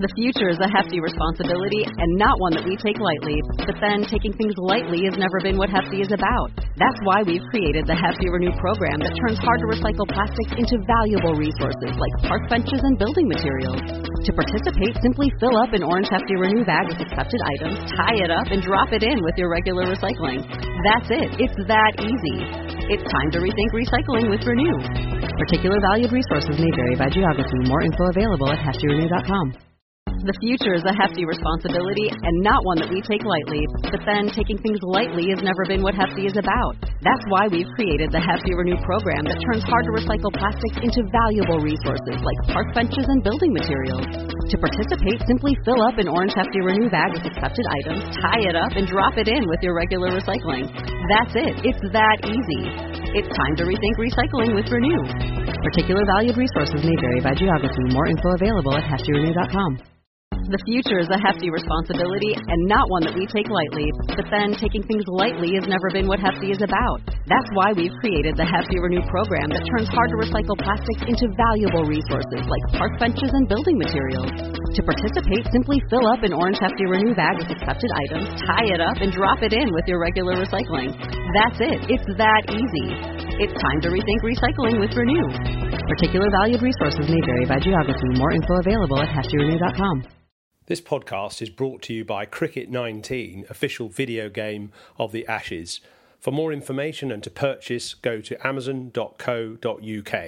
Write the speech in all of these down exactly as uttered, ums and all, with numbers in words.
The future is a hefty responsibility and not one that we take lightly. But then, taking things lightly has never been what Hefty is about. That's why we've created the Hefty Renew program that turns hard-to-recycle plastics into valuable resources like park benches and building materials. To participate, simply fill up an orange Hefty Renew bag with accepted items, tie it up, and drop it in with your regular recycling. That's it. It's that easy. It's time to rethink recycling with Renew. Particular valued resources may vary by geography. More info available at hefty renew dot com. The future is a hefty responsibility and not one that we take lightly. But then, taking things lightly has never been what Hefty is about. That's why we've created the Hefty Renew program that turns hard-to-recycle plastics into valuable resources like park benches and building materials. To participate, simply fill up an orange Hefty Renew bag with accepted items, tie it up, and drop it in with your regular recycling. That's it. It's that easy. It's time to rethink recycling with Renew. Particular valued resources may vary by geography. More info available at hefty renew dot com. The future is a hefty responsibility and not one that we take lightly. But then, taking things lightly has never been what Hefty is about. That's why we've created the Hefty Renew program that turns hard-to-recycle plastics into valuable resources like park benches and building materials. To participate, simply fill up an orange Hefty Renew bag with accepted items, tie it up, and drop it in with your regular recycling. That's it. It's that easy. It's time to rethink recycling with Renew. Particular valued resources may vary by geography. More info available at hefty renew dot com. This podcast is brought to you by Cricket nineteen, official video game of the Ashes. For more information and to purchase, go to amazon dot co dot uk.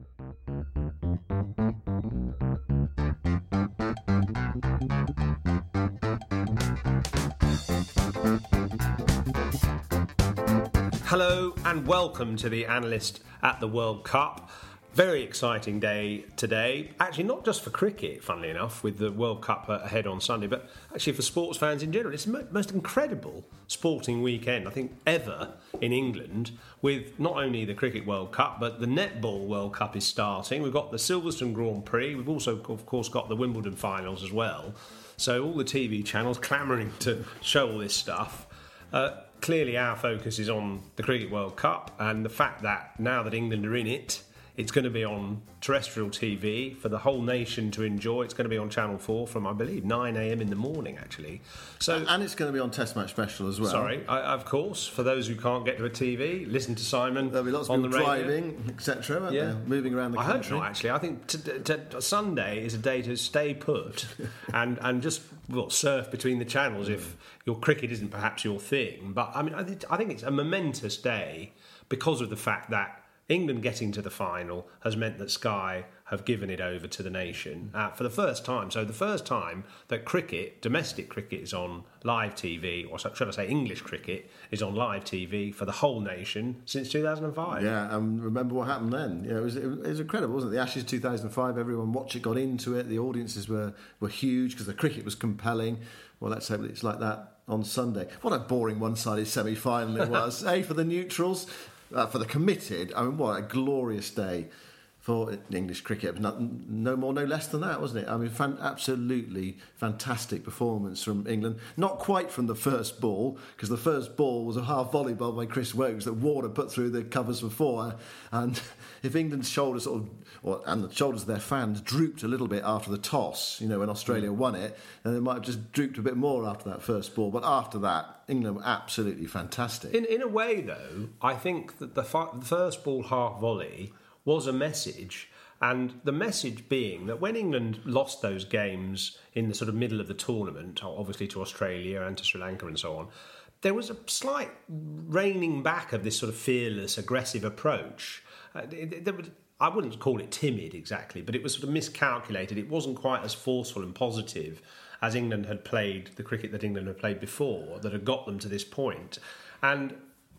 Hello and welcome to the Analyst at the World Cup. Very exciting day today. Actually, not just for cricket, funnily enough, with the World Cup ahead on Sunday, but actually for sports fans in general. It's the most incredible sporting weekend, I think, ever in England, with not only the Cricket World Cup, but the Netball World Cup is starting. We've got the Silverstone Grand Prix. We've also, of course, got the Wimbledon finals as well. So all the T V channels clamouring to show all this stuff. Uh, clearly, our focus is on the Cricket World Cup and the fact that now that England are in it, it's going to be on terrestrial T V for the whole nation to enjoy. It's going to be on Channel four from, I believe, nine a.m. in the morning, actually. So, and it's going to be on Test Match Special as well. Sorry, I, of course. For those who can't get to a T V, listen to Simon There'll be lots of on people the radio. driving, et cetera, won't yeah. there? Moving around the I country. hope not, actually. I think t- t- t- Sunday is a day to stay put and, and just well, surf between the channels if your cricket isn't perhaps your thing. But, I mean, I, th- I think it's a momentous day because of the fact that England getting to the final has meant that Sky have given it over to the nation uh, for the first time. So the first time that cricket, domestic cricket, is on live T V, or should I say English cricket, is on live T V for the whole nation since two thousand five. Yeah, and remember what happened then. Yeah, it was, it was incredible, wasn't it? The Ashes two thousand five, everyone watched it, got into it. The audiences were, were huge because the cricket was compelling. Well, let's hope it's like that on Sunday. What a boring one-sided semi-final it was. eh, for the neutrals. Uh, for the committed, I mean, what a glorious day for English cricket. No, no more, no less than that, wasn't it? I mean, fan, absolutely fantastic performance from England. Not quite from the first ball, because the first ball was a half volleyball by Chris Wokes that Warner put through the covers before. And if England's shoulders sort of, or, and the shoulders of their fans drooped a little bit after the toss, you know, when Australia won it, then they might have just drooped a bit more after that first ball. But after that, England were absolutely fantastic. In in a way, though, I think that the, fi- the first ball half volley was a message, and the message being that when England lost those games in the sort of middle of the tournament, obviously to Australia and to Sri Lanka and so on, there was a slight reining back of this sort of fearless, aggressive approach. Uh, it, it, it, I wouldn't call it timid exactly, but it was sort of miscalculated. It wasn't quite as forceful and positive as England had played, the cricket that England had played before, that had got them to this point. And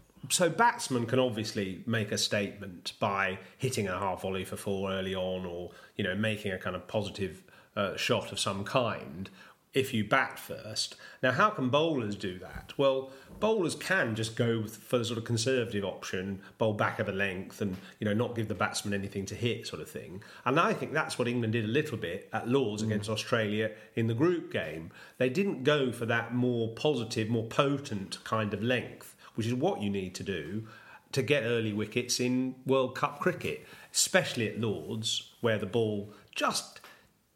so batsmen can obviously make a statement by hitting a half volley for four early on, or, you know, making a kind of positive uh, shot of some kind if you bat first. Now, how can bowlers do that? Well, bowlers can just go for the sort of conservative option, bowl back of a length and, you know, not give the batsman anything to hit sort of thing. And I think that's what England did a little bit at Lord's mm. against Australia in the group game. They didn't go for that more positive, more potent kind of length, which is what you need to do to get early wickets in World Cup cricket, especially at Lord's, where the ball just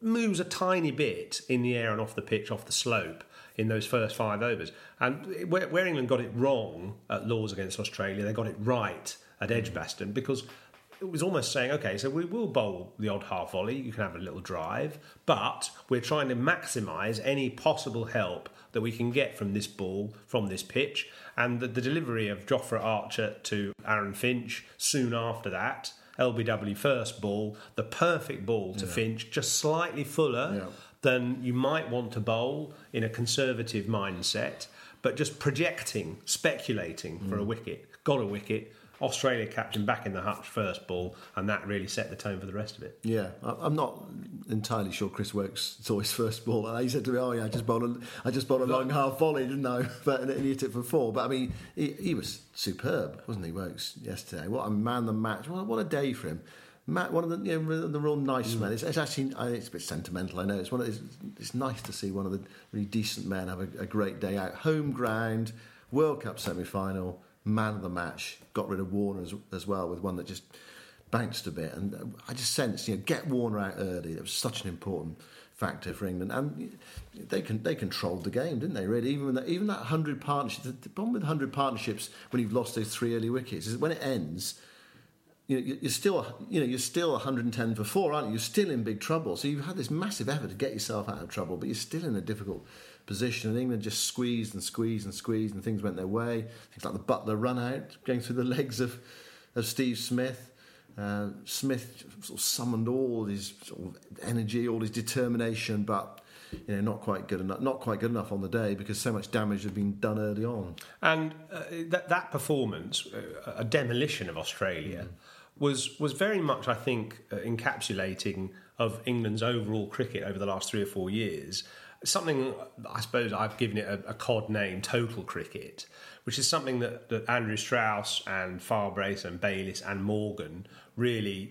moves a tiny bit in the air and off the pitch, off the slope in those first five overs. And where, where England got it wrong at Lords against Australia, they got it right at Edgbaston, because it was almost saying, OK, so we will bowl the odd half volley, you can have a little drive, but we're trying to maximise any possible help that we can get from this ball, from this pitch. And the, the delivery of Jofra Archer to Aaron Finch soon after that, L B W first ball, the perfect ball to yeah. Finch, just slightly fuller yeah. than you might want to bowl in a conservative mindset, but just projecting, speculating mm. for a wicket. Got a wicket. Australia captain back in the hutch first ball, and that really set the tone for the rest of it. Yeah, I'm not entirely sure Chris Woakes saw his first ball. And he said to me, "Oh yeah, I just bowled a, I just bowled a long half volley, didn't I?" But and he hit it for four. But I mean, he, he was superb, wasn't he, Woakes, yesterday? What a man of the match! What, what a day for him. Matt, one of the you know, the real nice mm. men. It's, it's actually it's a bit sentimental, I know. It's one of it's, it's nice to see one of the really decent men have a, a great day out. Home ground, World Cup semi-final. Man of the match, got rid of Warner as, as well, with one that just bounced a bit. And I just sensed, you know, get Warner out early. It was such an important factor for England, and they can they controlled the game, didn't they? Really, even that even that hundred partnership. The problem with hundred partnerships when you've lost those three early wickets is that when it ends, you know, you're still you know you're still one hundred ten for four, aren't you? You're still in big trouble. So you've had this massive effort to get yourself out of trouble, but you're still in a difficult position, and England just squeezed and squeezed and squeezed, and things went their way. Things like the Butler run out going through the legs of, of Steve Smith. Uh, Smith sort of summoned all his sort of energy, all his determination, but you know, not quite good enough. Not quite good enough on the day because so much damage had been done early on. And uh, that that performance, uh, a demolition of Australia, mm. was was very much, I think, uh, encapsulating of England's overall cricket over the last three or four years. Something, I suppose I've given it a, a cod name, total cricket, which is something that, that Andrew Strauss and Farbrace and Bayliss and Morgan really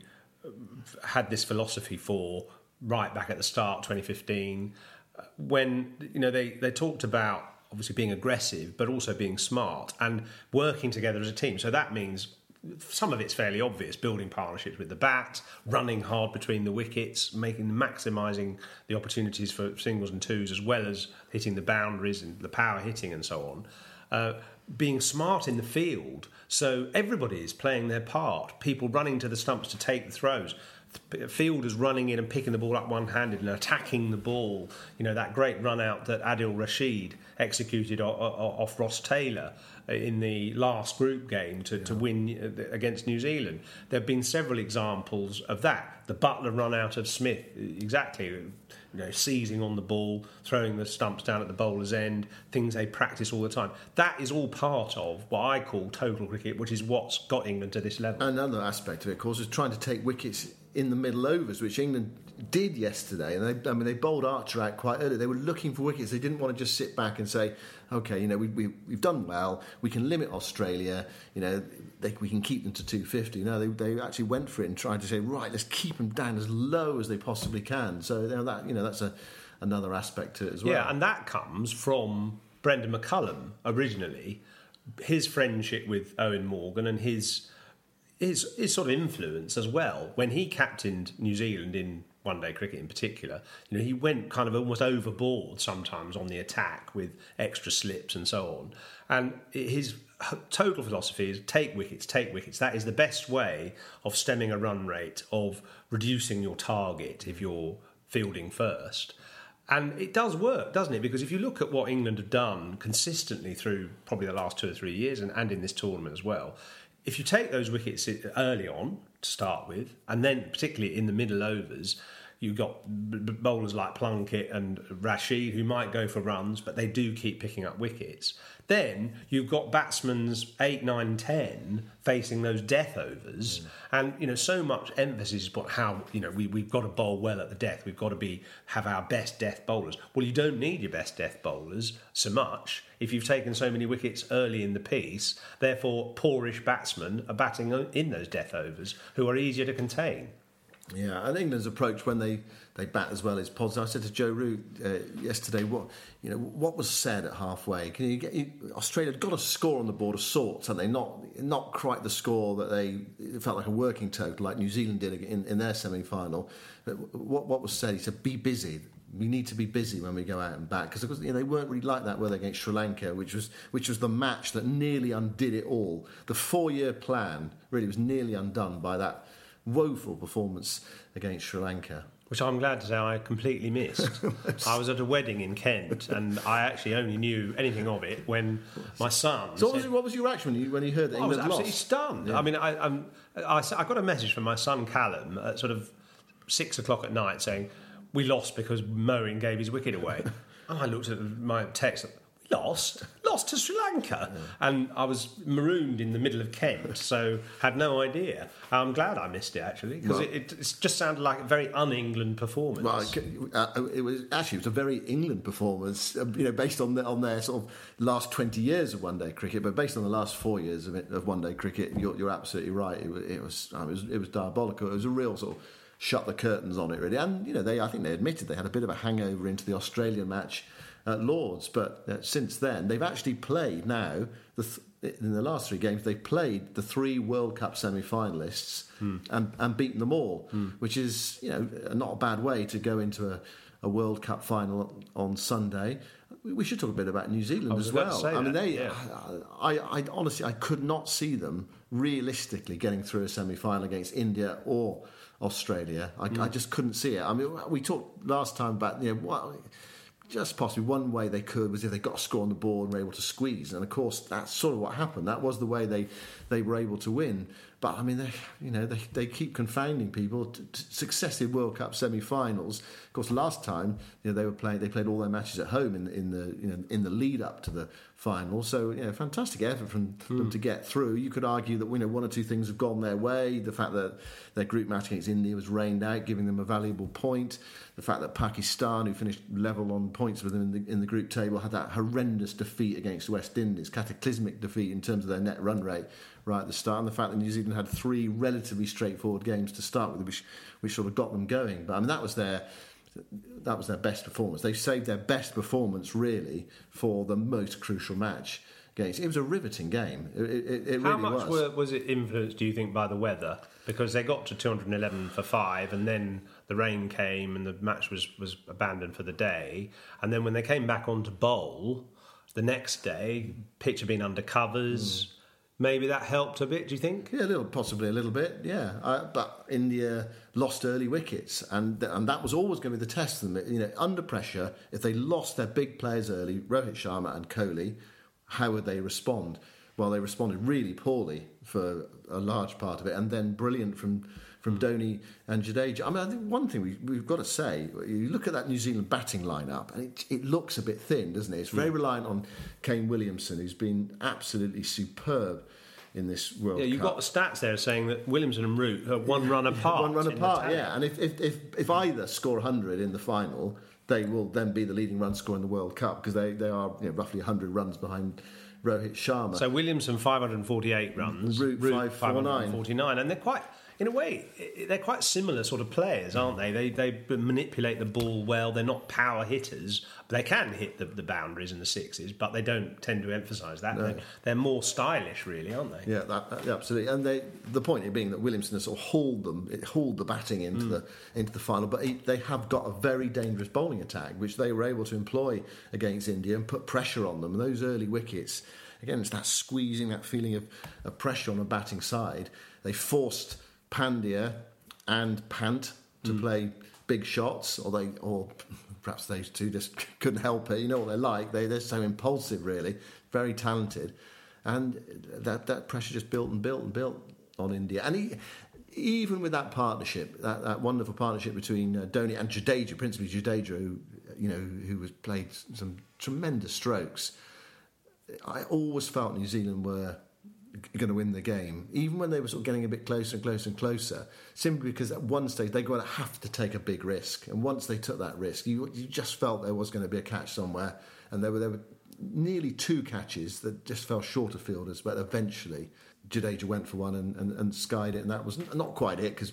had this philosophy for right back at the start, twenty fifteen, when you know they, they talked about obviously being aggressive, but also being smart and working together as a team. So that means some of it's fairly obvious, building partnerships with the bat, running hard between the wickets, making maximising the opportunities for singles and twos, as well as hitting the boundaries and the power hitting and so on. Uh, being smart in the field, so everybody is playing their part. People running to the stumps to take the throws. Fielders running in and picking the ball up one-handed and attacking the ball. You know, that great run-out that Adil Rashid executed off Ross Taylor in the last group game to, yeah. to win against New Zealand. There have been several examples of that. The Butler run-out of Smith, exactly, you know, seizing on the ball, throwing the stumps down at the bowler's end, things they practice all the time. That is all part of what I call total cricket, which is what's got England to this level. Another aspect of it, of course, is trying to take wickets in the middle overs, which England did yesterday. And they, I mean, they bowled Archer out quite early. They were looking for wickets. They didn't want to just sit back and say, OK, you know, we, we, we've done well. We can limit Australia. You know, they, we can keep them to two fifty. No, they, they actually went for it and tried to say, right, let's keep them down as low as they possibly can. So you know, that you know that's a, another aspect to it as well. Yeah, and that comes from Brendan McCullum originally, his friendship with Owen Morgan and his his his sort of influence as well. When he captained New Zealand in one-day cricket in particular, you know, he went kind of almost overboard sometimes on the attack with extra slips and so on. And his total philosophy is take wickets, take wickets. That is the best way of stemming a run rate, of reducing your target if you're fielding first. And it does work, doesn't it? Because if you look at what England have done consistently through probably the last two or three years and, and in this tournament as well, if you take those wickets early on to start with, and then particularly in the middle overs, you've got bowlers like Plunkett and Rashid who might go for runs, but they do keep picking up wickets. Then you've got batsmen eight, nine, ten facing those death overs, mm. and you know so much emphasis is put how you know we we've got to bowl well at the death. We've got to be have our best death bowlers. Well, you don't need your best death bowlers so much if you've taken so many wickets early in the piece. Therefore, poorish batsmen are batting in those death overs who are easier to contain. Yeah, and England's approach when they, they bat as well is positive. I said to Joe Root uh, yesterday, what you know, what was said at halfway? Can you get you, Australia had got a score on the board of sorts, and they not not quite the score that they it felt like a working total, like New Zealand did in, in their semi-final. But what what was said? He said, "Be busy. We need to be busy when we go out and bat," because you know, they weren't really like that, were they, against Sri Lanka, which was which was the match that nearly undid it all. The four-year plan really was nearly undone by that woeful performance against Sri Lanka. Which I'm glad to say I completely missed. I was at a wedding in Kent, and I actually only knew anything of it when my son. So, said, what was, what was your reaction when you when you heard that England I was absolutely lost? stunned. Yeah. I mean, I, I'm, I, I got a message from my son Callum at sort of six o'clock at night saying we lost because Moeen gave his wicket away, and I looked at my text. We lost, lost to Sri Lanka, yeah. And I was marooned in the middle of Kent, so had no idea. I'm glad I missed it actually because well, it, it just sounded like a very un-England performance. Well, uh, it was actually it was a very England performance, uh, you know, based on the, on their sort of last twenty years of one-day cricket, but based on the last four years of, it, of one-day cricket, you're, you're absolutely right. It, it was, it was, it was diabolical. It was a real sort of shut the curtains on it, really. And you know, they I think they admitted they had a bit of a hangover into the Australian match at Lords, but uh, since then they've actually played now the th- in the last three games they've played the three World Cup semi-finalists mm. and, and beaten them all, mm. which is, you know, not a bad way to go into a, a World Cup final on Sunday. We should talk a bit about New Zealand as well. I mean, they. Yeah. I, I honestly I could not see them realistically getting through a semi-final against India or Australia. I, mm. I just couldn't see it. I mean, we talked last time about, you know, what. Just possibly one way they could was if they got a score on the board and were able to squeeze, and of course that's sort of what happened. That was the way they, they were able to win. But I mean, they you know they, they keep confounding people. To, to successive World Cup semi-finals. Of course, last time you know they were playing, they played all their matches at home in in the you know in the lead up to the final. So you know, fantastic effort from mm. them to get through. You could argue that you know one or two things have gone their way. The fact that their group match against India was rained out, giving them a valuable point. The fact that Pakistan, who finished level on points with them in the, in the group table, had that horrendous defeat against West Indies, cataclysmic defeat in terms of their net run rate right at the start, and the fact that New Zealand had three relatively straightforward games to start with, which which sort of got them going. But I mean, that was their that was their best performance. They saved their best performance really for the most crucial match. Against, it was a riveting game. It, it, it How really much was. Were, was it influenced, do you think, by the weather? Because they got to two hundred eleven for five, and then the rain came, and the match was, was abandoned for the day. And then when they came back on to bowl the next day, pitch had been under covers. Mm. Maybe that helped a bit, do you think? Yeah, a little, possibly a little bit, yeah. Uh, but India lost early wickets, and th- and that was always going to be the test of them. You know, under pressure, if they lost their big players early, Rohit Sharma and Kohli, how would they respond? Well, they responded really poorly for a large part of it, and then brilliant from from Dhoni and Jadeja. I mean, I think one thing we, we've got to say, you look at that New Zealand batting lineup, and it, it looks a bit thin, doesn't it? It's very yeah. reliant on Kane Williamson, who's been absolutely superb in this World Cup. Yeah, you've Cup. got the stats there saying that Williamson and Root are one run apart. one run apart, yeah. And if, if, if, if either score one hundred in the final, they will then be the leading run scorer in the World Cup, because they, they are you know, roughly one hundred runs behind Rohit Sharma. So Williamson five hundred forty-eight runs, Root, Root five hundred forty-nine, and they're quite, in a way, they're quite similar sort of players, aren't they? They they manipulate the ball well. They're not power hitters, but they can hit the, the boundaries and the sixes, but they don't tend to emphasise that. No. They're, they're more stylish, really, aren't they? Yeah, that, that, absolutely. And they, the point being that Williamson has sort of hauled them, it hauled the batting into mm. the into the final, but he, they have got a very dangerous bowling attack, which they were able to employ against India and put pressure on them. And those early wickets, again, it's that squeezing, that feeling of, of pressure on the batting side. They forced Pandya and Pant to mm. play big shots, or they, or perhaps those two just couldn't help it. You know what they're like; they they're so impulsive, really, very talented, and that that pressure just built and built and built on India. And he, even with that partnership, that, that wonderful partnership between uh, Dhoni and Jadeja, principally Jadeja, who you know who was played some tremendous strokes. I always felt New Zealand were going to win the game, even when they were sort of getting a bit closer and closer and closer, simply because at one stage they were going to have to take a big risk, and once they took that risk, you you just felt there was going to be a catch somewhere, and there were there were nearly two catches that just fell short of fielders, but eventually Jadeja went for one and, and, and skied it, and that was not quite it, because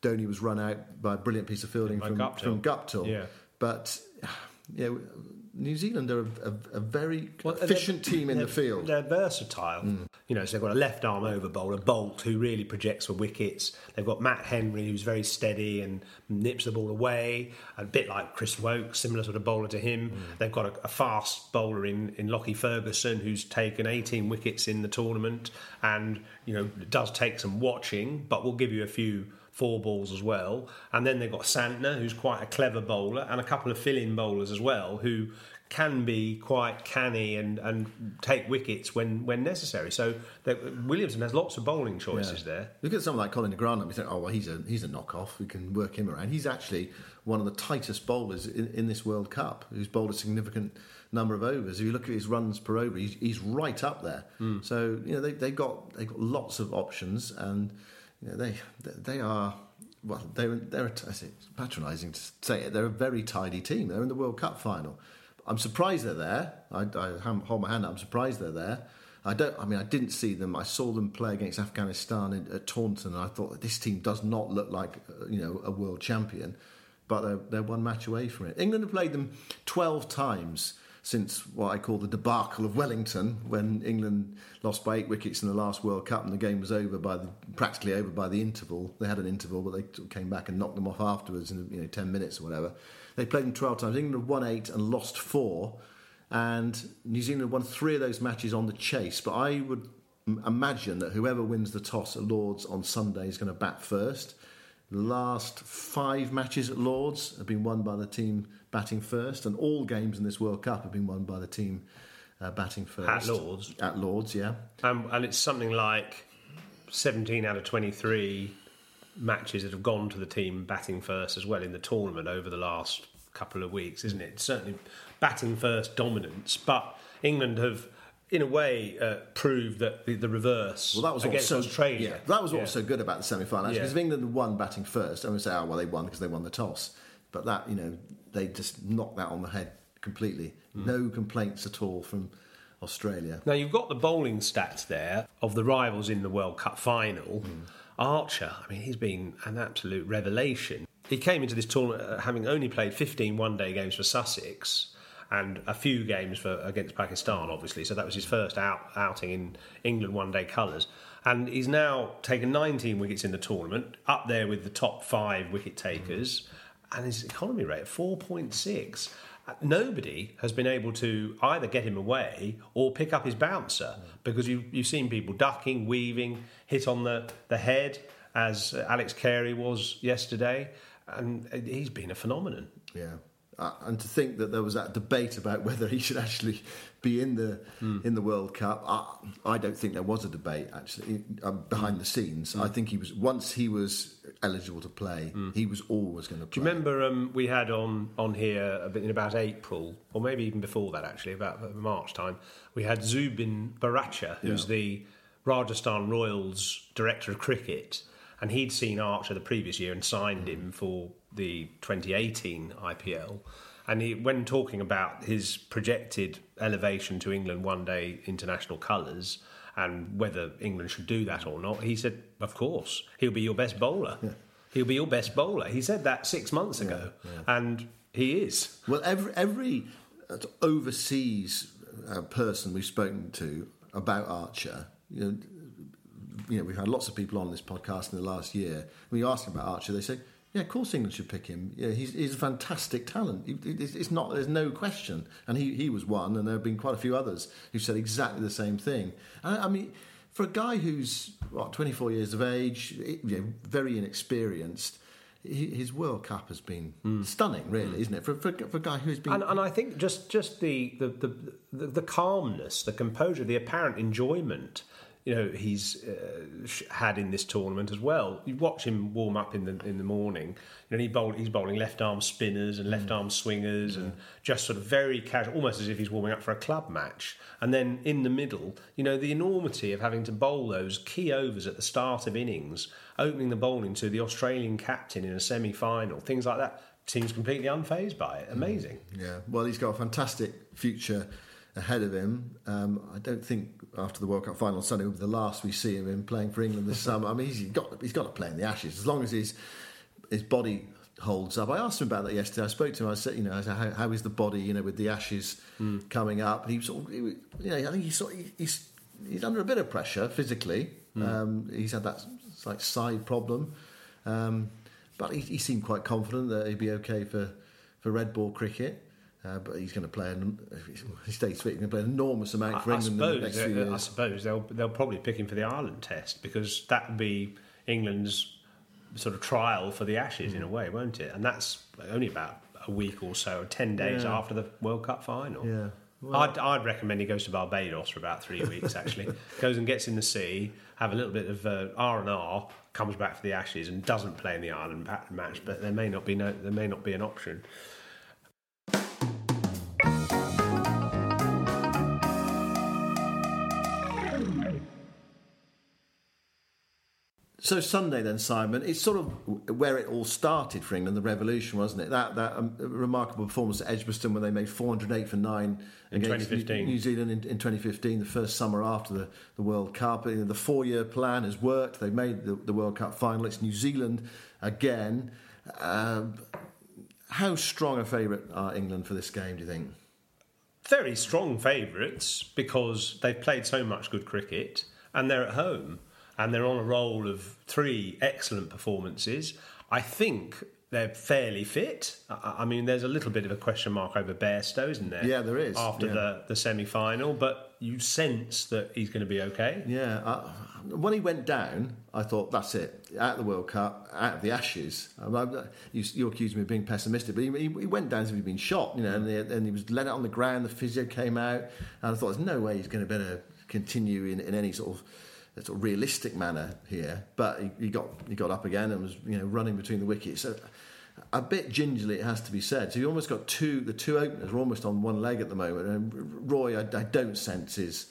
Donny was run out by a brilliant piece of fielding By from Guptill. from Guptill. Yeah. But yeah, New Zealand are a, a, a very Well, efficient they're- team in they're- the field. They're versatile. Mm. You know, so they've got a left arm over bowler, Bolt, who really projects for wickets. They've got Matt Henry, who's very steady and nips the ball away, a bit like Chris Woke, similar sort of bowler to him. Mm. They've got a, a fast bowler in, in Lockie Ferguson, who's taken eighteen wickets in the tournament and, you know, does take some watching, but will give you a few four balls as well. And then they've got Santner, who's quite a clever bowler, and a couple of fill-in bowlers as well, who can be quite canny and, and take wickets when, when necessary. So that Williamson has lots of bowling choices Yeah. there. Look at someone like Colin de Grandhomme. You think, oh well, he's a he's a knockoff. We can work him around. He's actually one of the tightest bowlers in, in this World Cup. Who's bowled a significant number of overs. If you look at his runs per over, he's, he's right up there. Mm. So you know they they got they got lots of options, and you know they they are. Well, they're they're I say it's patronising to say it. They're a very tidy team. They're in the World Cup final. I'm surprised they're there. I, I hold my hand up. I'm surprised they're there. I don't. I mean, I didn't see them. I saw them play against Afghanistan in, at Taunton, and I thought that this team does not look like uh, you know a world champion, but they're, they're one match away from it. England have played them twelve times since what I call the debacle of Wellington, when England lost by eight wickets in the last World Cup, and the game was over by the, practically over by the interval. They had an interval, but they came back and knocked them off afterwards in you know ten minutes or whatever. They played them twelve times. England have won eight and lost four, and New Zealand have won three of those matches on the chase. But I would m- imagine that whoever wins the toss at Lords on Sunday is going to bat first. The last five matches at Lords have been won by the team batting first, and all games in this World Cup have been won by the team uh, batting first. At Lords? At Lords, yeah. Um, and it's something like seventeen out of twenty-three matches that have gone to the team batting first as well in the tournament over the last couple of weeks, isn't it? Certainly batting first dominance, but England have, in a way, uh, proved that the, the reverse Well, that was against what's so, Australia. Yeah, that was what Yeah. was so good about the semi-final, actually, Yeah. because if England had won batting first, and we say, oh, well, they won because they won the toss. But that, you know, they just knocked that on the head completely. Mm. No complaints at all from Australia. Now, you've got the bowling stats there of the rivals in the World Cup final. Mm. Archer, I mean, he's been an absolute revelation. He came into this tournament uh, having only played fifteen one-day games for Sussex and a few games for against Pakistan, obviously. So that was his first out, outing in England one-day colours. And he's now taken nineteen wickets in the tournament, up there with the top five wicket takers, mm. and his economy rate of four point six. Nobody has been able to either get him away or pick up his bouncer, because you, you've seen people ducking, weaving, hit on the, the head, as Alex Carey was yesterday, and he's been a phenomenon. Yeah. Uh, and to think that there was that debate about whether he should actually be in the mm. in the World Cup, I, I don't think there was a debate actually um, behind mm. the scenes. Mm. I think he was once he was eligible to play, mm. he was always going to play. Do you remember um, we had on on here a bit in about April, or maybe even before that actually, about March time, we had Zubin Baracha, who's yeah. the Rajasthan Royals director of cricket. And he'd seen Archer the previous year and signed him for the twenty eighteen I P L. And he, when talking about his projected elevation to England one-day international colours and whether England should do that or not, he said, of course, he'll be your best bowler. Yeah. He'll be your best bowler. He said that six months ago, yeah, yeah. and he is. Well, every, every overseas uh, person we've spoken to about Archer, you know, You know, we've had lots of people on this podcast in the last year. When you ask them about Archer, they say, "Yeah, of course England should pick him. Yeah, he's, he's a fantastic talent. It's not. There's no question." And he, he was one, and there have been quite a few others who said exactly the same thing. And I mean, for a guy who's what twenty-four years of age, you know, very inexperienced, his World Cup has been mm. stunning, really, mm. isn't it? For, for, for a guy who's been, and, and I think just just the the, the the the calmness, the composure, the apparent enjoyment, you know, he's uh, had in this tournament as well. You watch him warm up in the in the morning. You know, he bowl, he's bowling left arm spinners and left arm swingers, yeah. and just sort of very casual, almost as if he's warming up for a club match. And then in the middle, you know, the enormity of having to bowl those key overs at the start of innings, opening the bowling to the Australian captain in a semi-final, things like that. Seems completely unfazed by it. Amazing. Yeah. Well, he's got a fantastic future ahead of him. Um, I don't think after the World Cup final on Sunday will be the last we see of him playing for England this summer. I mean, he's got he's got to play in the Ashes as long as he's his body holds up. I asked him about that yesterday. I spoke to him. I said, you know, I said, how, how is the body, you know, with the Ashes mm. coming up? And he was sort of, he, you know, I think he's sort of, he's he's under a bit of pressure physically. Mm. Um, he's had that like side problem, um, but he, he seemed quite confident that he'd be okay for, for red ball cricket. Uh, but he's going to play, an, if he stays fit, he's going to play an enormous amount for I, England I in the next few years. I suppose they'll they'll probably pick him for the Ireland Test, because that would be England's sort of trial for the Ashes mm. in a way, won't it? And that's only about a week or so, ten days yeah. after the World Cup final. Yeah, well, I'd, I'd recommend he goes to Barbados for about three weeks. Actually, goes and gets in the sea, have a little bit of uh, R and R, comes back for the Ashes, and doesn't play in the Ireland match. But there may not be no, there may not be an option. So Sunday then, Simon, it's sort of where it all started for England, the revolution, wasn't it? That that um, remarkable performance at Edgbaston when they made four hundred eight for nine in against twenty fifteen. New Zealand in, in twenty fifteen, the first summer after the, the World Cup. You know, the four-year plan has worked. They've made the, the World Cup final. It's New Zealand again. Uh, how strong a favourite are England for this game, do you think? Very strong favourites, because they've played so much good cricket and they're at home. And they're on a roll of three excellent performances. I think they're fairly fit. I, I mean, there's a little bit of a question mark over Bairstow, isn't there? Yeah, there is. After yeah. the, the semi-final, but you sense that he's going to be okay. Yeah. Uh, when he went down, I thought, that's it. Out of the World Cup, out of the Ashes. I, I, you, you accused me of being pessimistic, but he, he, he went down as if he'd been shot, you know, and, the, and he was let out on the ground, the physio came out, and I thought, there's no way he's going to be able to continue in, in any sort of a sort of realistic manner here, but he, he got he got up again and was, you know, running between the wickets. So a bit gingerly, it has to be said. So you almost got two the two openers are almost on one leg at the moment. And Roy, I, I don't sense is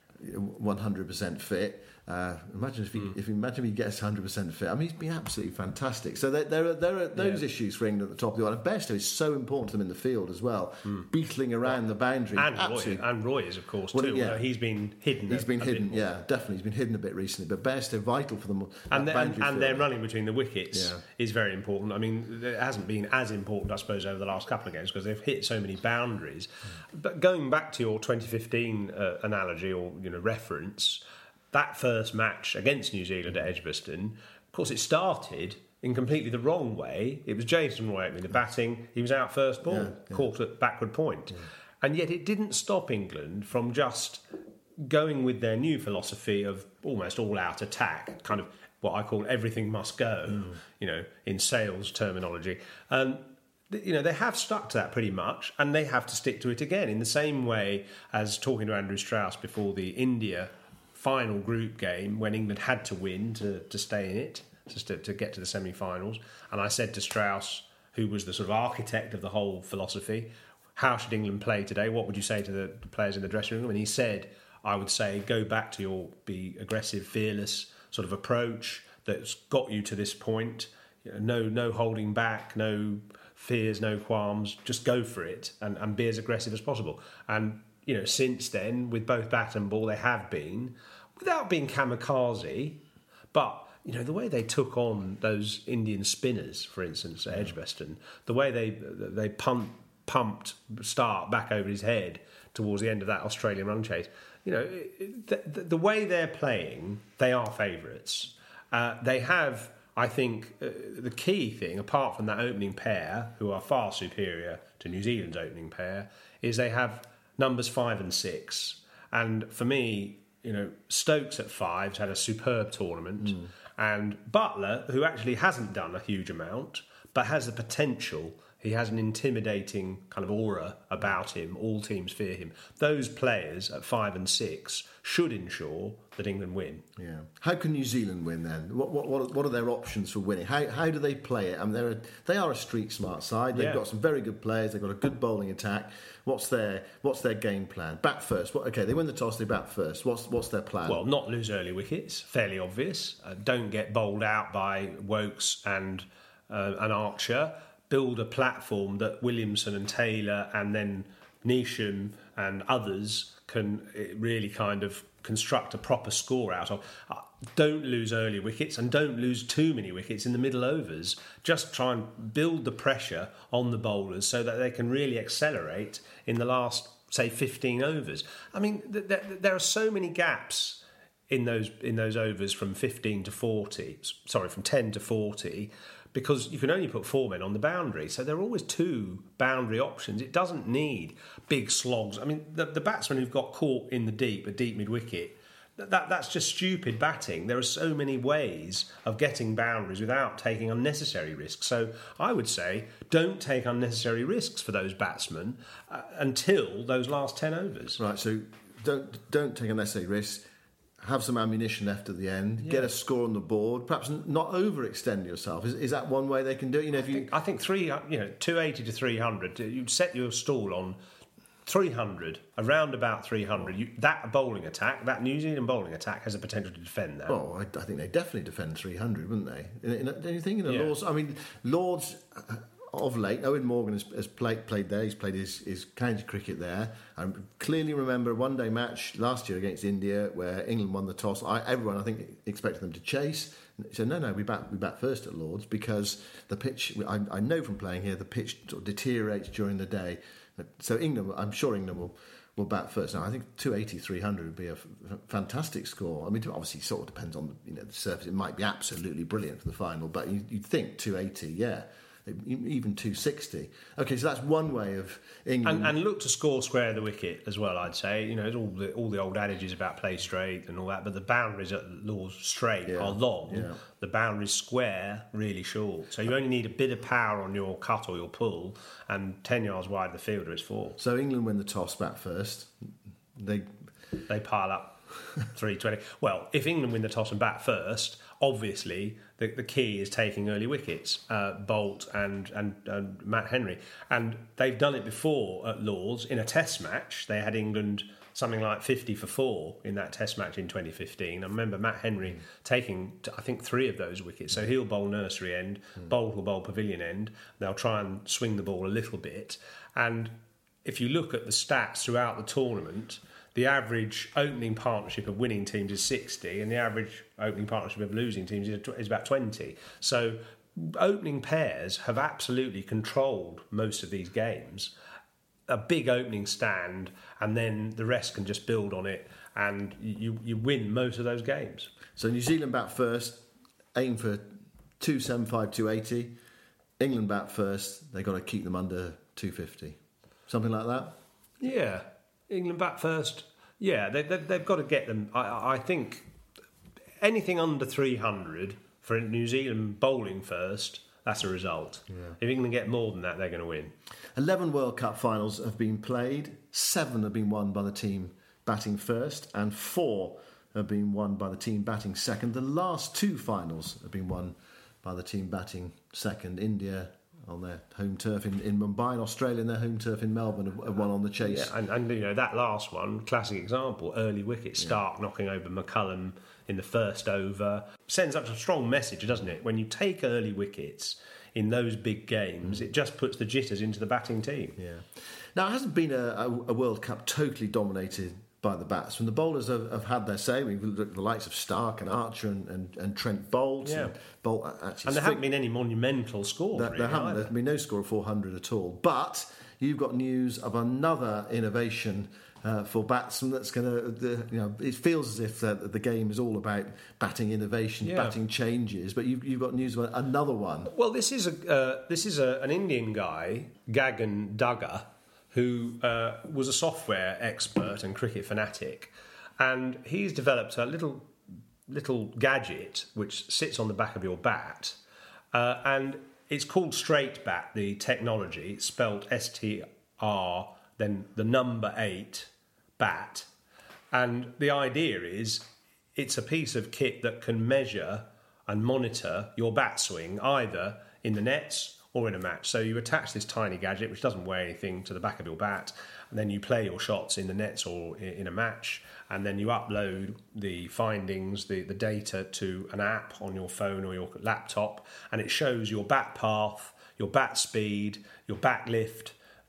one hundred percent fit. Uh, imagine if he, mm. if imagine if he gets one hundred percent fit. I mean, he's been absolutely fantastic. So there, there are there are those yeah. issues for England at the top of the order. And Bairstow is so important to them in the field as well, mm. beetling around well, the boundary. And Roy, and Roy is, of course, well, too. Yeah. He's been hidden. He's a, been a hidden. Yeah, definitely. He's been hidden a bit recently. But Bairstow vital for them. And, and, and their running between the wickets yeah. is very important. I mean, it hasn't been as important, I suppose, over the last couple of games because they've hit so many boundaries. Mm. But going back to your twenty fifteen uh, analogy or you know reference. That first match against New Zealand at Edgbaston, of course, it started in completely the wrong way. It was Jason Roy opening the batting. He was out first ball, yeah, yeah. caught at backward point. Yeah. And yet it didn't stop England from just going with their new philosophy of almost all-out attack, kind of what I call everything must go, mm. you know, in sales terminology. And you know, they have stuck to that pretty much, and they have to stick to it again in the same way as talking to Andrew Strauss before the India final group game when England had to win to, to stay in it, just to, to get to the semi-finals. And I said to Strauss, who was the sort of architect of the whole philosophy, how should England play today? What would you say to the, the players in the dressing room? And he said, I would say, go back to your be aggressive, fearless sort of approach that's got you to this point. You know, no, no holding back, no fears, no qualms. Just go for it and, and be as aggressive as possible. And you know, since then, with both bat and ball, they have been, without being kamikaze, but, you know, the way they took on those Indian spinners, for instance, at Edgbaston, the way they they pump, pumped Stark back over his head towards the end of that Australian run chase, you know, the, the, the way they're playing, they are favourites. Uh, they have, I think, uh, the key thing, apart from that opening pair, who are far superior to New Zealand's opening pair, is they have numbers five and six. And for me, you know, Stokes at five's had a superb tournament. Mm. And Butler, who actually hasn't done a huge amount, but has the potential, he has an intimidating kind of aura about him. All teams fear him. Those players at five and six should ensure that England win. Yeah. How can New Zealand win then? What what what are their options for winning? How how do they play it? I mean, they're a, they are a street smart side. They've yeah. got some very good players. They've got a good bowling attack. What's their what's their game plan? Bat first. What, okay, they win the toss. They bat first. What's what's their plan? Well, not lose early wickets. Fairly obvious. Uh, don't get bowled out by Wokes and uh, an Archer. Build a platform that Williamson and Taylor and then Neesham and others can really kind of construct a proper score out of. Uh, don't lose early wickets and don't lose too many wickets in the middle overs. Just try and build the pressure on the bowlers so that they can really accelerate in the last, say, fifteen overs. I mean, th- th- there are so many gaps in those in those overs from fifteen to forty. Sorry, from ten to forty. Because you can only put four men on the boundary. So there are always two boundary options. It doesn't need big slogs. I mean, the, the batsmen who've got caught in the deep, a deep mid-wicket, that, that's just stupid batting. There are so many ways of getting boundaries without taking unnecessary risks. So I would say don't take unnecessary risks for those batsmen uh, until those last ten overs. Right, so don't don't take unnecessary risks. Have some ammunition left at the end, yeah. Get a score on the board, perhaps not overextend yourself. Is, is that one way they can do it? You know, if I you, think, I think three, you know, two eighty to three hundred. You set your stall on three hundred, around about three hundred. You, that bowling attack, that New Zealand bowling attack, has the potential to defend that. Well, I, I think they definitely defend three hundred, wouldn't they? In, in, don't you think? In the yeah. Lords, I mean, Lords. Uh, Of late, Owen Morgan has, has played, played there. He's played his, his county cricket there. I clearly remember a one-day match last year against India where England won the toss. I, everyone, I think, expected them to chase. He said, no, no, we bat, we bat first at Lords because the pitch, I, I know from playing here, the pitch sort of deteriorates during the day. So England, I'm sure England will, will bat first. Now, I think two eighty, three hundred would be a f- fantastic score. I mean, obviously, it sort of depends on you know the surface. It might be absolutely brilliant for the final, but you, you'd think two eighty, yeah. Even two sixty. Okay, so that's one way of England. And, and look to score square the wicket as well, I'd say. You know, all the, all the old adages about play straight and all that, but the boundaries at Lords straight yeah. are long. Yeah. The boundaries square really short. So you only need a bit of power on your cut or your pull, and ten yards wide of the fielder is four. So England win the toss, bat first. They they pile up three twenty. Well, if England win the toss and bat first, obviously the, the key is taking early wickets, uh, Bolt and, and and Matt Henry, and they've done it before at Lords in a Test match. They had England something like fifty for four in that Test match in twenty fifteen. I remember Matt Henry taking, I think, three of those wickets. So he'll bowl nursery end, mm. Bolt will bowl pavilion end. They'll try and swing the ball a little bit. And if you look at the stats throughout the tournament, the average opening partnership of winning teams is sixty, and the average opening partnership of losing teams is about twenty. So opening pairs have absolutely controlled most of these games. A big opening stand, and then the rest can just build on it, and you, you win most of those games. So New Zealand bat first, aim for two seventy-five, two eighty. England bat first, they've got to keep them under two fifty. Something like that? Yeah. England bat first, yeah, they, they, they've got to get them. I, I think anything under three hundred for New Zealand bowling first, that's a result. Yeah. If England get more than that, they're going to win. eleven World Cup finals have been played. Seven have been won by the team batting first, and four have been won by the team batting second. The last two finals have been won by the team batting second. India on their home turf in, in Mumbai, and Australia on their home turf in Melbourne have, have won on the chase. Yeah, and, and you know that last one, classic example, early wicket, Stark yeah. knocking over McCullum in the first over. Sends up a strong message, doesn't it? When you take early wickets in those big games, mm. it just puts the jitters into the batting team. Yeah. Now, it hasn't been a, a, a World Cup totally dominated by the batsmen. The bowlers have, have had their say. We've looked at the likes of Stark and Archer and, and, and Trent Bolt. Yeah. And, Bolt actually and there haven't been any monumental scores. There, really, there haven't. either. There's been no score of four hundred at all. But you've got news of another innovation uh, for batsmen that's going to, you know, it feels as if uh, the game is all about batting innovation, yeah. batting changes. But you've, you've got news of another one. Well, this is a uh, this is a, an Indian guy, Gagan Duggar, who uh, was a software expert and cricket fanatic, and he's developed a little little gadget which sits on the back of your bat, uh, and it's called Straight Bat. The technology, it's spelled S T R, then the number eight bat, and the idea is it's a piece of kit that can measure and monitor your bat swing either in the nets or in a match. So you attach this tiny gadget, which doesn't weigh anything, to the back of your bat, and then you play your shots in the nets or in a match, and then you upload the findings, the, the data, to an app on your phone or your laptop, and it shows your bat path, your bat speed, your bat lift,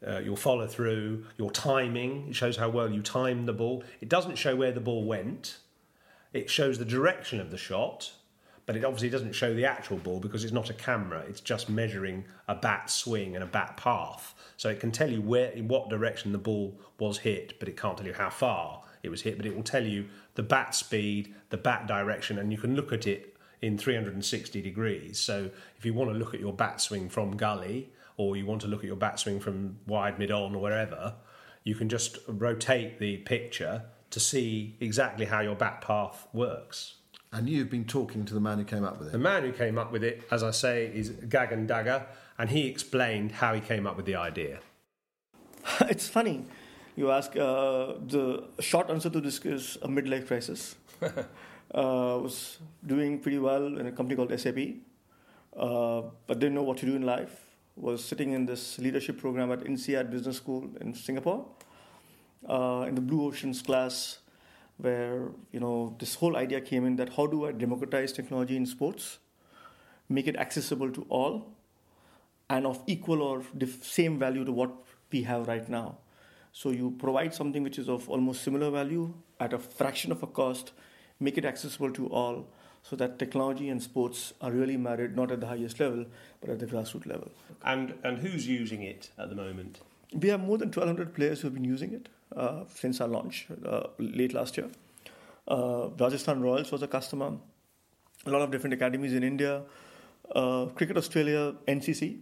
uh, your follow through, your timing. It shows how well you timed the ball. It doesn't show where the ball went. It shows the direction of the shot, but it obviously doesn't show the actual ball because it's not a camera. It's just measuring a bat swing and a bat path. So it can tell you where, in what direction the ball was hit, but it can't tell you how far it was hit. But it will tell you the bat speed, the bat direction, and you can look at it in three hundred sixty degrees. So if you want to look at your bat swing from gully, or you want to look at your bat swing from wide, mid-on, or wherever, you can just rotate the picture to see exactly how your bat path works. And you've been talking to the man who came up with it. The man who came up with it, as I say, is Gagan Daga, and he explained how he came up with the idea. It's funny. You ask, uh, the short answer to this is a midlife crisis. uh, was doing pretty well in a company called S A P, uh, but didn't know what to do in life. Was sitting in this leadership program at INSEAD Business School in Singapore, uh, in the Blue Oceans class, where, you know, this whole idea came in that how do I democratize technology in sports, make it accessible to all, and of equal or dif- same value to what we have right now. So you provide something which is of almost similar value at a fraction of a cost, make it accessible to all, so that technology and sports are really married, not at the highest level, but at the grassroots level. And and who's using it at the moment? We have more than twelve hundred players who have been using it uh, since our launch uh, late last year. Uh, Rajasthan Royals was a customer. A lot of different academies in India. Uh, Cricket Australia, N C C.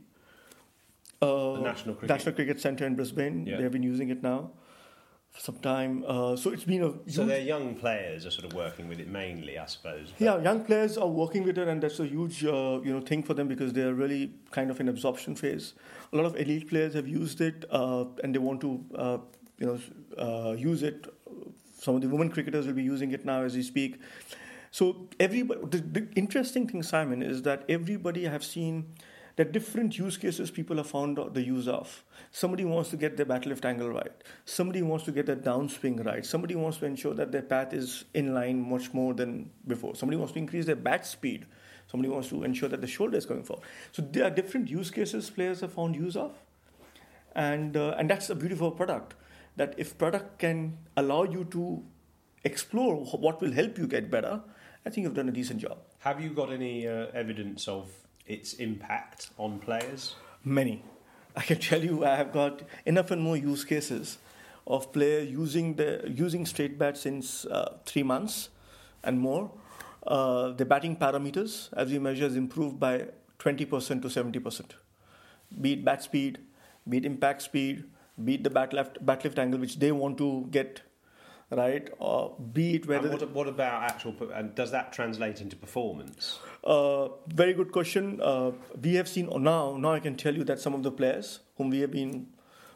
Uh, the National Cricket. National Cricket Centre in Brisbane. Yeah. They have been using it now for some time. Uh, so it's been a So huge, their young players are sort of working with it mainly, I suppose. but- yeah, young players are working with it, and that's a huge uh, you know thing for them because they are really kind of in absorption phase. A lot of elite players have used it, uh, and they want to uh, you know uh, use it. Some of the women cricketers will be using it now as we speak. So everybody, the, the interesting thing, Simon, is that everybody have seen that different use cases people have found the use of. Somebody wants to get their bat lift angle right. Somebody wants to get their downswing right. Somebody wants to ensure that their path is in line much more than before. Somebody wants to increase their bat speed. Somebody wants to ensure that the shoulder is going forward. So there are different use cases players have found use of. And, uh, and that's a beautiful product. That if product can allow you to explore what will help you get better, I think you've done a decent job. Have you got any uh, evidence of its impact on players? Many. I can tell you I have got enough and more use cases of players using the using straight bat since uh, three months and more. Uh, the batting parameters, as we measure, is improved by twenty percent to seventy percent. Be it bat speed, be it impact speed, be it the bat lift, bat lift angle which they want to get, right? Or be it whether... And what, what about actual... And does that translate into performance? Uh, very good question. Uh, we have seen now, now I can tell you that some of the players whom we have been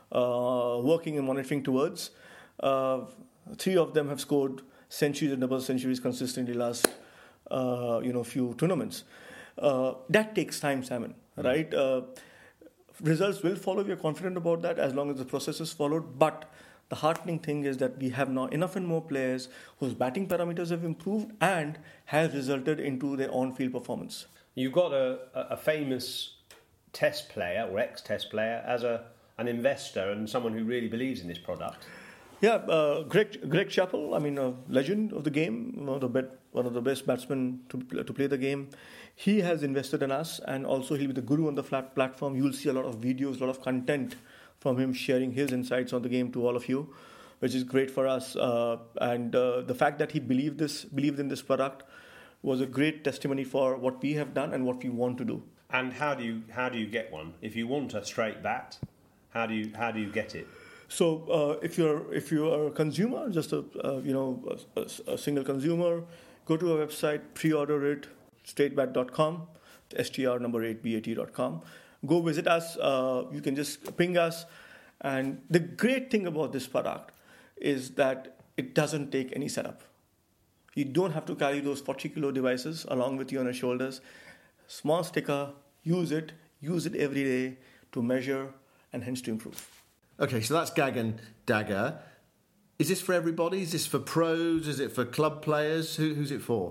uh, working and monitoring towards, uh, three of them have scored centuries and double centuries consistently last, uh, you know, few tournaments. Uh, that takes time, Simon, right? Uh, results will follow. We are confident about that as long as the process is followed. But the heartening thing is that we have now enough and more players whose batting parameters have improved and has resulted into their on-field performance. You got a, a famous test player or ex-test player as a an investor and someone who really believes in this product. Yeah, uh, Greg Greg Chappell, I mean, a legend of the game, you know, the bet, one of the best batsmen to to play the game. He has invested in us, and also he'll be the guru on the flat platform. You will see a lot of videos, a lot of content from him sharing his insights on the game to all of you, which is great for us. Uh, and uh, the fact that he believed this, believed in this product, was a great testimony for what we have done and what we want to do. And how do you how do you get one? If you want a straight bat, how do you how do you get it? So uh, if you're if you are a consumer, just a uh, you know a, a, a single consumer, go to our website, pre-order it, straight bat dot com, S T R number eight B A T dot com. Go visit us. Uh, you can just ping us. And the great thing about this product is that it doesn't take any setup. You don't have to carry those forty kilo devices along with you on your shoulders. Small sticker, use it, use it every day to measure and hence to improve. Okay, so that's Gagan Daga. Is this for everybody? Is this for pros? Is it for club players? Who, who's it for?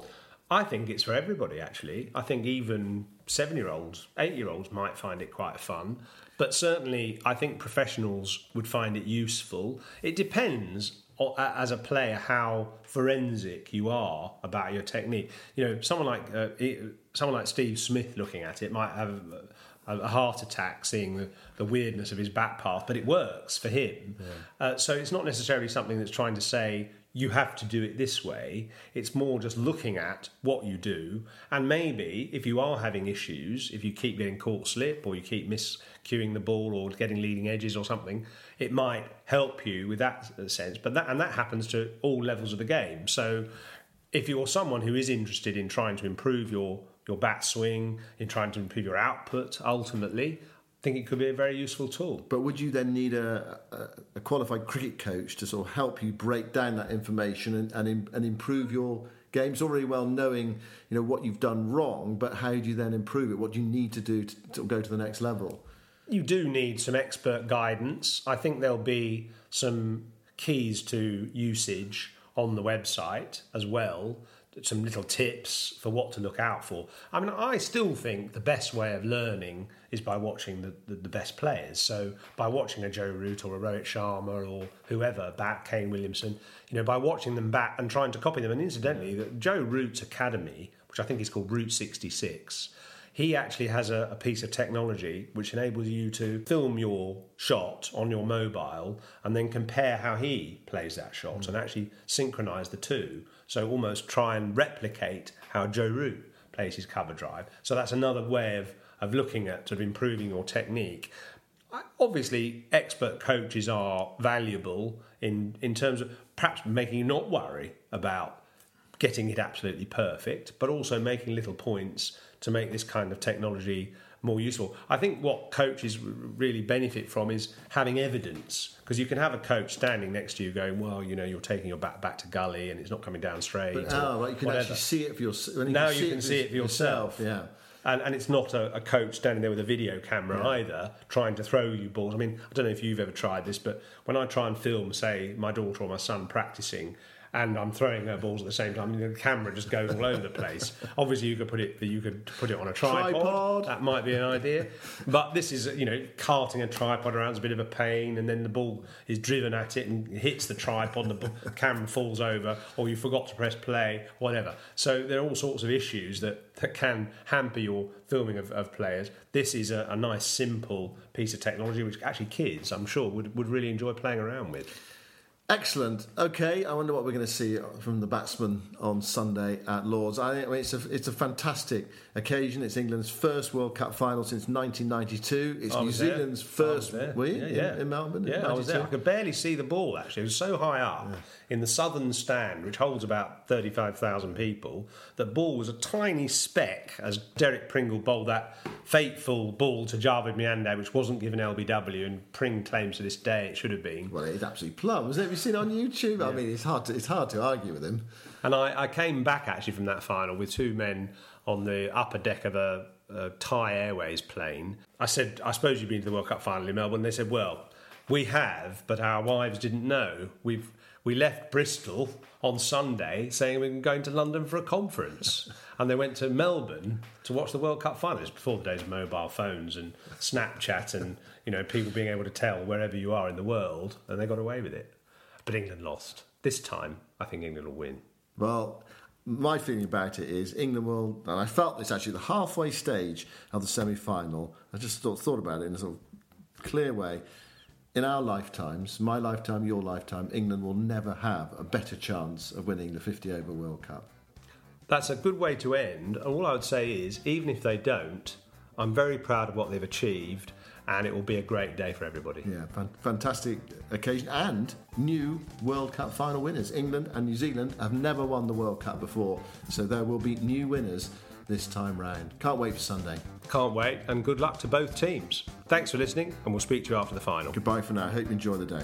I think it's for everybody, actually. I think even seven-year-olds, eight-year-olds might find it quite fun. But certainly, I think professionals would find it useful. It depends, as a player, how forensic you are about your technique. You know, someone like uh, someone like Steve Smith looking at it might have a, a heart attack seeing the, the weirdness of his back path, but it works for him. Yeah. Uh, so it's not necessarily something that's trying to say, you have to do it this way. It's more just looking at what you do. And maybe if you are having issues, if you keep getting caught slip or you keep miscuing the ball or getting leading edges or something, it might help you with that sense. But that, and that happens to all levels of the game. So if you're someone who is interested in trying to improve your, your bat swing, in trying to improve your output, ultimately, I think it could be a very useful tool. But would you then need a, a, a qualified cricket coach to sort of help you break down that information and, and, and improve your game? It's already well knowing, you know, what you've done wrong, but how do you then improve it? What do you need to do to, to go to the next level? You do need some expert guidance. I think there'll be some keys to usage on the website as well, some little tips for what to look out for. I mean, I still think the best way of learning is by watching the, the, the best players. So by watching a Joe Root or a Rohit Sharma or whoever bat, Kane Williamson, you know, by watching them bat and trying to copy them. And incidentally, the Joe Root's academy, which I think is called Route sixty-six, he actually has a, a piece of technology which enables you to film your shot on your mobile and then compare how he plays that shot mm. and actually synchronise the two. So almost try and replicate how Joe Root plays his cover drive. So that's another way of, of looking at sort of improving your technique. Obviously, expert coaches are valuable in, in terms of perhaps making you not worry about getting it absolutely perfect, but also making little points to make this kind of technology more useful. I think what coaches really benefit from is having evidence, because you can have a coach standing next to you going, well, you know, you're taking your bat back to gully and it's not coming down straight. But, oh, right, you can whatever. actually see it for yourself. You now can you can see it for yourself. yourself. Yeah. And, and it's not a, a coach standing there with a video camera yeah. either, trying to throw you balls. I mean, I don't know if you've ever tried this, but when I try and film, say, my daughter or my son practicing, and I'm throwing her balls at the same time, and the camera just goes all over the place. Obviously, you could put it you could put it on a tripod. tripod. That might be an idea. But this is, you know, carting a tripod around is a bit of a pain, and then the ball is driven at it and hits the tripod, and the camera falls over, or you forgot to press play, whatever. So there are all sorts of issues that, that can hamper your filming of, of players. This is a, a nice, simple piece of technology which actually kids, I'm sure, would, would really enjoy playing around with. Excellent. Okay, I wonder what we're going to see from the batsmen on Sunday at Lords. I mean, it's a it's a fantastic occasion. It's England's first World Cup final since nineteen ninety-two. It's New Zealand's there. first. Were you yeah, yeah. In, in Melbourne? Yeah, in I was there. I could barely see the ball. Actually, it was so high up yeah. in the southern stand, which holds about thirty-five thousand people. The ball was a tiny speck as Derek Pringle bowled that fateful ball to Javed Miandad, which wasn't given L B W, and Pring claims to this day it should have been. Well, it's absolutely plum, isn't it? Have you seen it on YouTube? Yeah. I mean, it's hard to it's hard to argue with him. And I, I came back actually from that final with two men on the upper deck of a, a Thai Airways plane. I said, I suppose you've been to the World Cup final in Melbourne. They said, well, we have, but our wives didn't know. We've we left Bristol on Sunday saying we were going to London for a conference. And they went to Melbourne to watch the World Cup final. It was before the days of mobile phones and Snapchat and, you know, people being able to tell wherever you are in the world, and they got away with it. But England lost. This time, I think England will win. Well, my feeling about it is England will, and I felt this actually, the halfway stage of the semi-final, I just thought, thought about it in a sort of clear way. In our lifetimes, my lifetime, your lifetime, England will never have a better chance of winning the fifty-over World Cup. That's a good way to end. And all I would say is, even if they don't, I'm very proud of what they've achieved, and it will be a great day for everybody. Yeah, fantastic occasion. And new World Cup final winners. England and New Zealand have never won the World Cup before, so there will be new winners this time round. Can't wait for Sunday. Can't wait, and good luck to both teams. Thanks for listening, and we'll speak to you after the final. Goodbye for now. Hope you enjoy the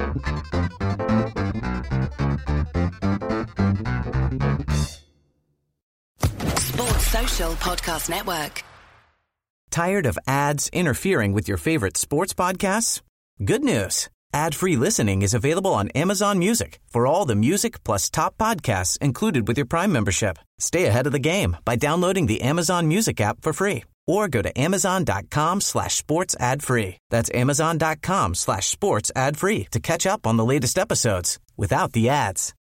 day. Social Podcast Network. Tired of ads interfering with your favorite sports podcasts? Good news. Ad-free listening is available on Amazon Music for all the music plus top podcasts included with your Prime membership. Stay ahead of the game by downloading the Amazon Music app for free or go to amazon.com slash sports ad free. That's amazon.com slash sports ad free to catch up on the latest episodes without the ads.